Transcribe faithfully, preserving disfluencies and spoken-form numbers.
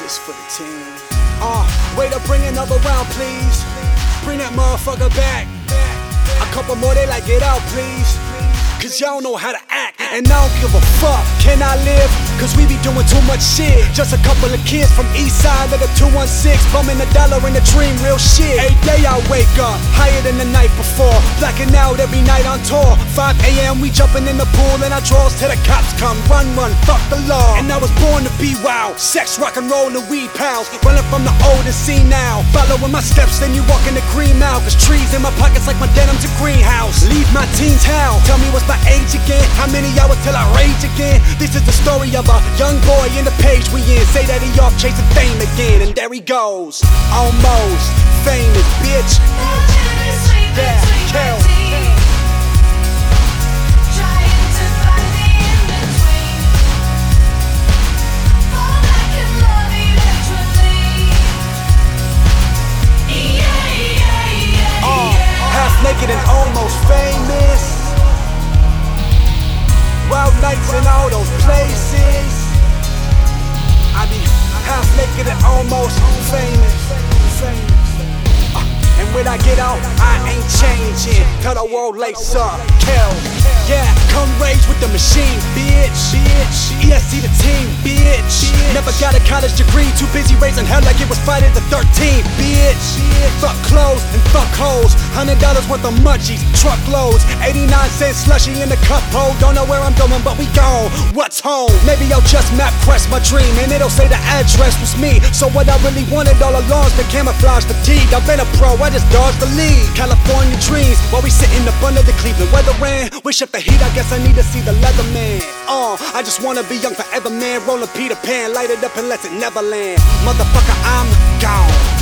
This for the team. Uh, way to bring another round, please. Bring that motherfucker back. A couple more, they like, get out, please. Cause y'all know how to act, and I don't give a fuck. Can I live? Cause we be doing too much shit. Just a couple of kids from east side of the two one six, bumming a dollar in the dream, real shit. Every day I wake up, higher than the night before. Blacking out every night on tour. five A M we jumping in the pool, and I draws till the cops come. Run, run, fuck the law. And I was born to be wild. Sex, rock and roll, and weed pals. Running from the old and see now. Following my steps, then you walk in the green mouth. Cause trees in my pockets like my denim's a greenhouse. Leave my teens hell. Tell me what's my age again? How many hours till I rage again? This is the story of a young boy in the page we in. Say that he off chasing fame again, and there he goes. Almost famous, bitch. Yeah, kill. Uh, half naked and almost famous. Wild nights in all those places. I be half naked and almost famous. uh, And when I get out, I ain't changing. Tell the world lace up, kill. Yeah, come rage with the machine, bitch. E S C the team, bitch. Never got a college degree, too busy raising hell like it was Friday the thirteenth, bitch. Fuck clothes and fuck hoes. Hundred dollars worth of munchies, truckloads. Eighty-nine cents slushy in the cup hole. Don't know where I'm going, but we gone. What's home? Maybe I'll just map quest my dream, and it'll say the address was me. So what I really wanted all along's been camouflage fatigue. I've been a pro, I just dodged the lead. California dreams, while we sitting up under the Cleveland weather ran. Wish up the heat, I guess I need to see the Leatherman. Uh, I just wanna be young forever, man. Rolling Peter Pan, light it up and let it never land. Motherfucker, I'm gone.